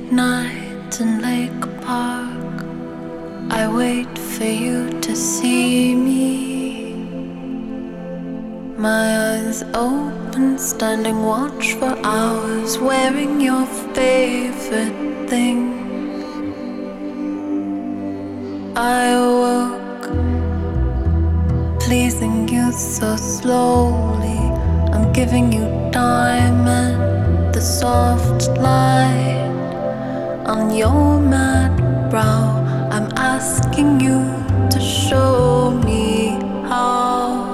Night in Lake Park, I wait for you to see me. My eyes open, standing watch for hours, wearing your favorite thing. I awoke, pleasing you so slowly. I'm giving you time and the soft light on your mad brow. I'm asking you to show me how.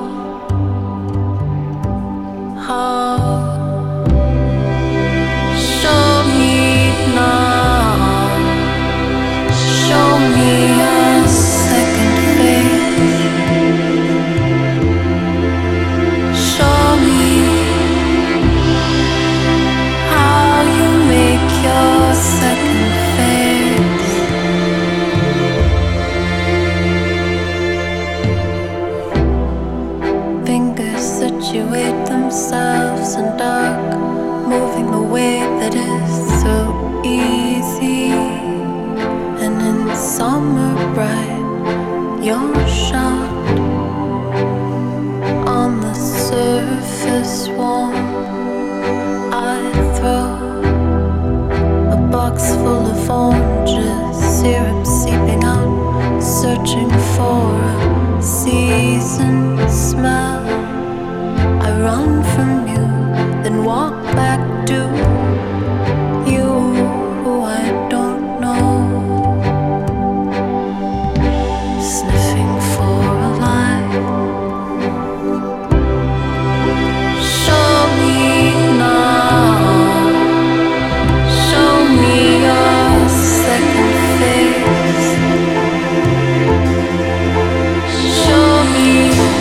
Show me now. Show me your second face. Show me how you make your second face. Fingers situate themselves in dark, moving the way that is so easy. And in summer bright, you're shot on the surface warm. I throw a box full of oranges, syrup seeping out, searching for a seasoned smell. I run from you, then walk back to you who I don't know, sniffing for a light. Show me now. Show me your second face. Show me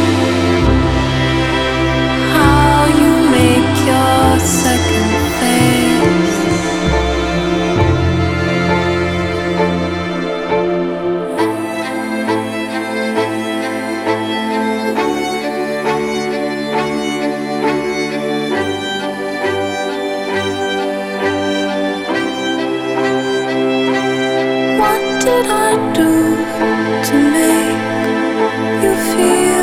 how you make your second face. What did I do to make you feel